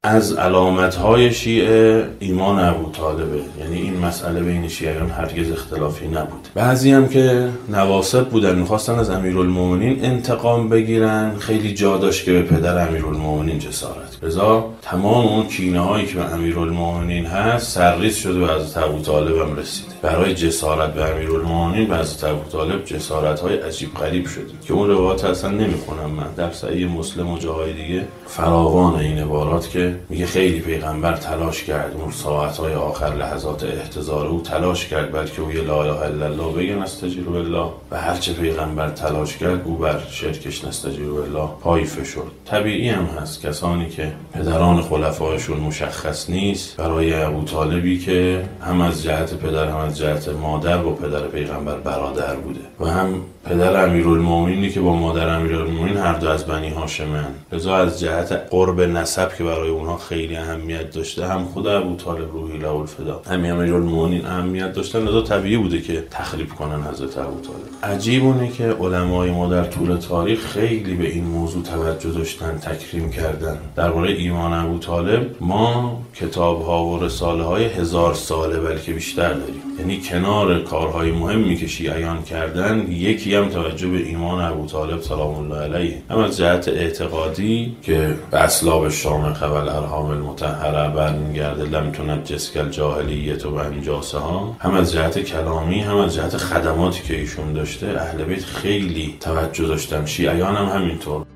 از علامت‌های شیعه ایمان ابوطالبه، یعنی این مسئله بین شیعیان هرگز اختلافی نبود. بعضی هم که نواصب بودن می‌خواستن از امیرالمومنین انتقام بگیرن، خیلی جا داشت که به پدر امیرالمومنین جسارت. لذا تمام اون کینه‌هایی که به امیرالمومنین هست سرریز شده به حضرت ابوطالب هم رسیده. برای جسارت به امیرالمومنین به حضرت ابوطالب جسارت‌های عجیب غریب شده که اون روایت اصلا نمی‌خونم من، در صحیح مسلم و جاهای دیگه فراوان این عبارات که میگه خیلی پیغمبر تلاش کرد اون ساعت‌های آخر لحظات احتضار او تلاش کرد بلکه او یه لا اله الا الله بگن استجیر بالله و هرچه پیغمبر تلاش کرد او بر شرکش نستجیر بالله پای فشرد. طبیعی هم هست کسانی که پدران خلفایشون مشخص نیست، برای ابوطالبی که هم از جهت پدر هم از جهت مادر با پدر پیغمبر برادر بوده و هم پدر امیرالمومنینی که با مادر امیرالمومنین هر دو از بنی هاشمن، لذا از جهت قرب نسب که برای اونها خیلی اهمیت داشته هم خود ابوطالب روحی له الفدا هم امیرالمومنین اهمیت داشتن، لذا طبیعی بوده که تخریب کنن حضرت ابوطالب. عجیب اونه که علمای ما در طول تاریخ خیلی به این موضوع توجه داشتن، تکریم کردن. درباره ایمان ابوطالب ما کتاب‌ها و رساله‌های 1000 ساله بلکه بیشتر داریم، یعنی کنار کارهای مهمی که شیعیان کردن یکی هم توجه به ایمان ابوطالب سلام الله علیه، هم از جهت اعتقادی که به اسلاب شامخه و الارحام المطهره برمیگرده لم تنجس کالجاهلیة و انجاسها، هم از جهت کلامی هم از جهت خدماتی که ایشون داشته اهل بیت خیلی توجه داشتن، شیعیان هم همینطور.